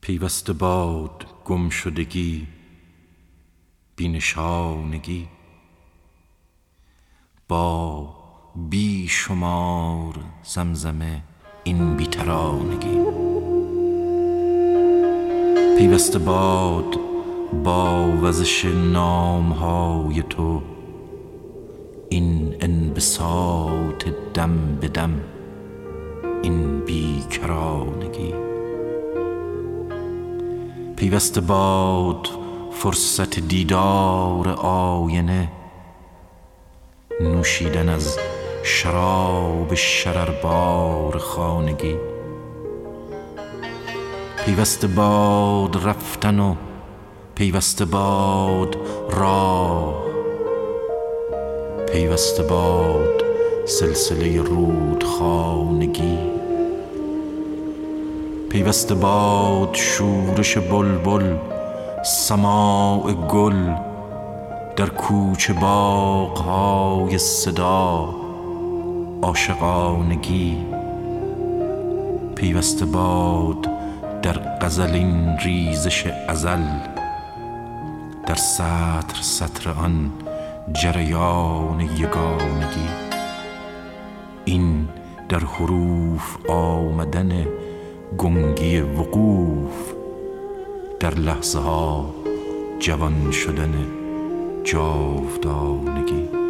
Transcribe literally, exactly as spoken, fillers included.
پیوسته باد گم شدگی، بینشانگی با بی شمار زمزمه این بیترانگی. پیوسته باد با وزش نامهای تو این انبساط دم به دم، این بیکرانگی. پیوسته باد فرصت دیدار آینه، نوشیدن از شراب شرربار خانگی. پیوسته باد رفتن و پیوسته باد راه، پیوسته باد سلسله رودخانگی. پیوسته باد شورش بلبل، سماع گل در کوچه باغ‌های صدا، عاشقانگی. پیوسته باد در غزل این ریزش ازل، در سطر سطر آن جریان یگانگی. این در حروف آمدن گنگی وقوف، در لحظه ها جوان شدن جاودانگی.